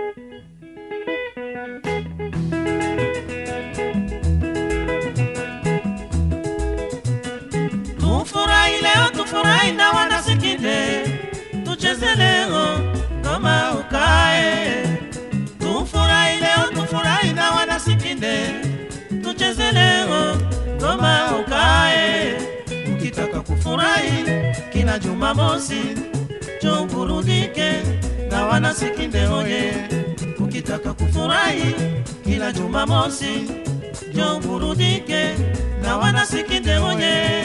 Tufurahi leo, tufurahi na wana Sikinde, tucheze leo ngoma ukae. Tufurahi leo, tufurahi na wana Sikinde, tucheze leo ngoma ukae. Ukitaka kufurahi kila Jumamosi, njoo burudike na wana Sikinde oye. Ukitaka kufurahi kila Jumamosi, njoo burudike na wana Sikinde oye.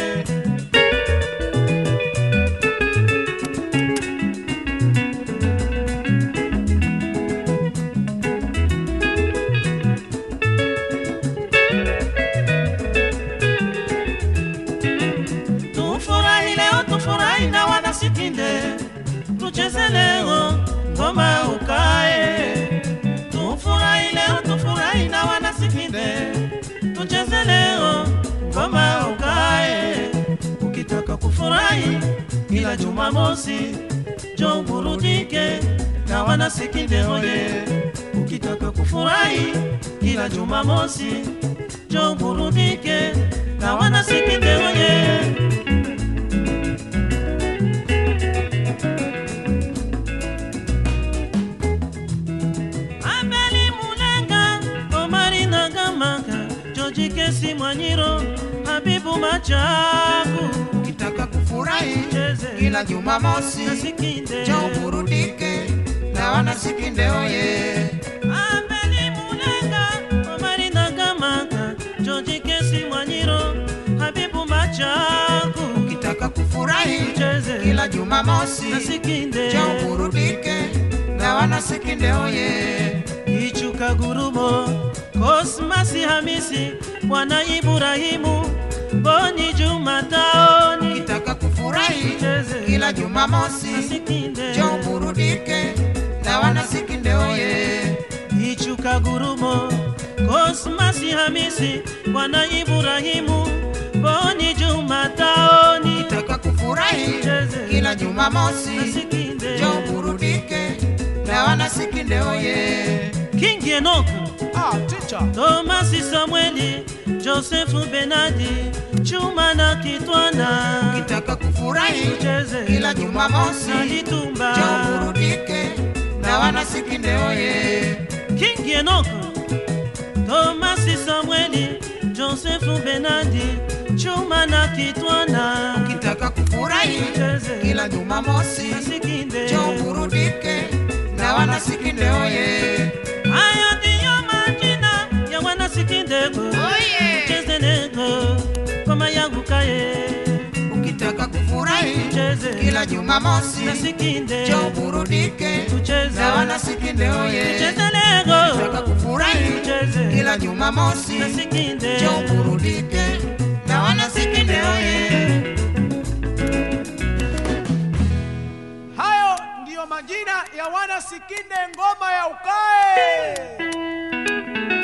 Tufurahi leo, tufurahi na wana Sikinde, tucheze leo ngoma ukae. Tufurahi leo, tufurahi na wana Sikinde, tucheze leo ngoma ukae. Ukitaka kufurahi kila Jumamosi, njoo burudike na wana Sikinde oye. Ukitaka kufurahi kila Jumamosi, njoo burudike na wana Sikinde oye. Kesi Mwanyiro, Habibu Machaku. Ukitaka kufurahi kila Jumamosi, njoo burudike na wana Sikinde oye. Abeli Mulenga, Omari Nagamaka, George Kesi Mwanyiro, Habibu Machaku. Ukitaka kufurahi kila Jumamosi, njoo burudike na wana Sikinde oye. Ichuka Gurumo, Cosmas Hamisi, Bwana Ibrahimu, Boni Jumataoni. Ukitaka kufurahi kila Jumamosi, njoo burudike na wana Sikinde oye. Ichuka Gurumo, Cosmas Hamisi, Bwana Ibrahimu, Boni Jumataoni. Ukitaka kufurahi kila Jumamosi, njoo burudike na wana Sikinde oye. King Enoku, teacher Thomas Samueli, Joseph Benadi, Chuma na Kitwana. Ukitaka kufurahi kila Jumamosi, njoo burudike na wana Sikinde oye. King Enoku, Thomas Samueli, Joseph Benadi, Chuma na Kitwana. Ukitaka kufurahi kila Jumamosi, njoo burudike na wana Sikinde oye. Haya ndiyo majina ya wana Sikinde oye. Cheze leo ngoma yangu kae. Ukitaka kufurahi kila Jumamosi, njoo burudike na wana Sikinde oye. Cheze leo. Ukitaka kufurahi kila Jumamosi, njoo burudike na wana Sikinde oye. Hayo ndiyo majina ya wana Sikinde ngoma ya ukae.